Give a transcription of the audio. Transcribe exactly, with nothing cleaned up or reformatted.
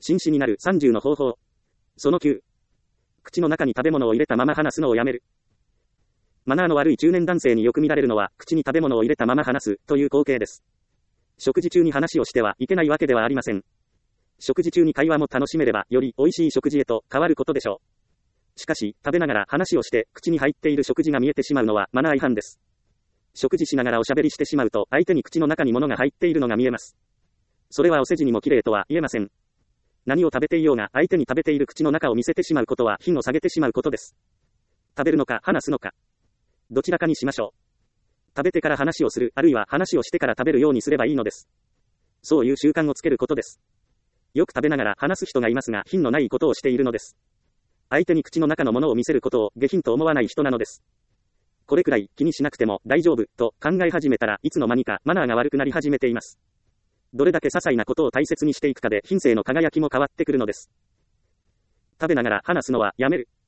紳士になるさんじゅうの方法。そのきゅう。口の中に食べ物を入れたまま話すのをやめる。マナーの悪い中年男性によく見られるのは、口に食べ物を入れたまま話すという光景です。食事中に話をしてはいけないわけではありません。食事中に会話も楽しめれば、より美味しい食事へと変わることでしょう。しかし、食べながら話をして、口に入っている食事が見えてしまうのはマナー違反です。食事しながらおしゃべりしてしまうと、相手に口の中に物が入っているのが見えます。それはお世辞にも綺麗とは言えません。何を食べていようが、相手に食べている口の中を見せてしまうことは、品を下げてしまうことです。食べるのか、話すのか。どちらかにしましょう。食べてから話をする、あるいは話をしてから食べるようにすればいいのです。そういう習慣をつけることです。よく食べながら話す人がいますが、品のないことをしているのです。相手に口の中のものを見せることを下品と思わない人なのです。これくらい気にしなくても大丈夫と考え始めたら、いつの間にかマナーが悪くなり始めています。どれだけ些細なことを大切にしていくかで品性の輝きも変わってくるのです。食べながら話すのはやめる。